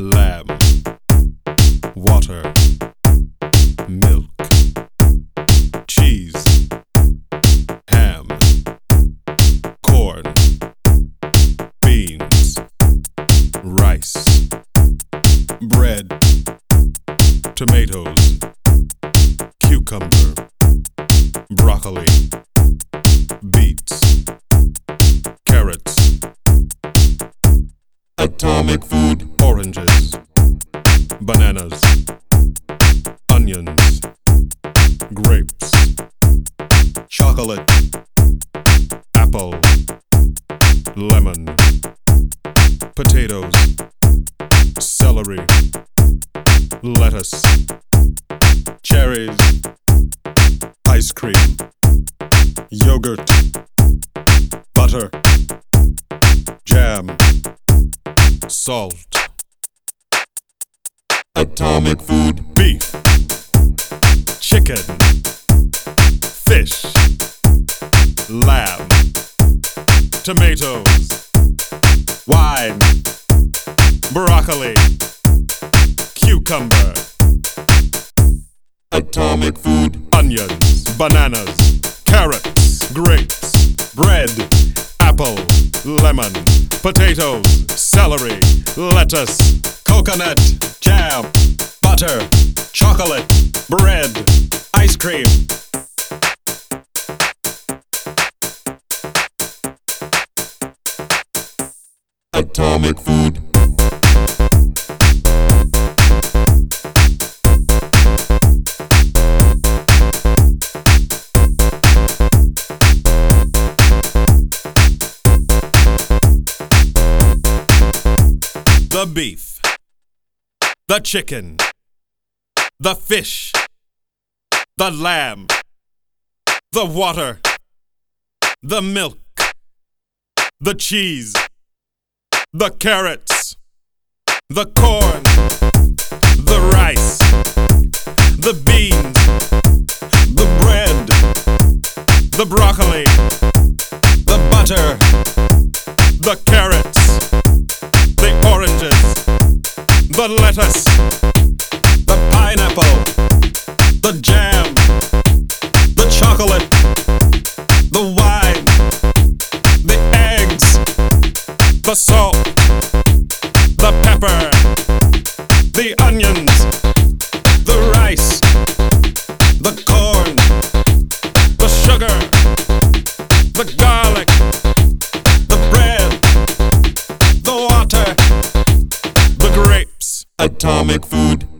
lamb, water, milk, cheese, ham, corn, beans, rice, bread, tomatoes, cucumber, broccoli, beets, carrots, atomic food, oranges, bananas, onions, grapes, chocolate, apple, lemon, potatoes, celery, lettuce, cherries, ice cream, yogurt, butter, jam, salt. Atomic food, beef, chicken, fish, lamb, tomatoes, wine, broccoli, cucumber. Atomic food, onions, bananas, carrots, grapes, bread, apple, lemon, potatoes, celery, lettuce, coconut, jam, butter, chocolate, bread, ice cream. Atomic food. The beef, the chicken, the fish, the lamb, the water, the milk, the cheese, the carrots, the corn, the rice, the beans, the bread, the broccoli, the butter, the carrots, the oranges, the lettuce, the pineapple, the jam, the chocolate, the wine, the eggs, the salt, the pepper, the onions, the rice, the corn, the sugar, the garlic, the bread, the water, the grapes. Atomic food.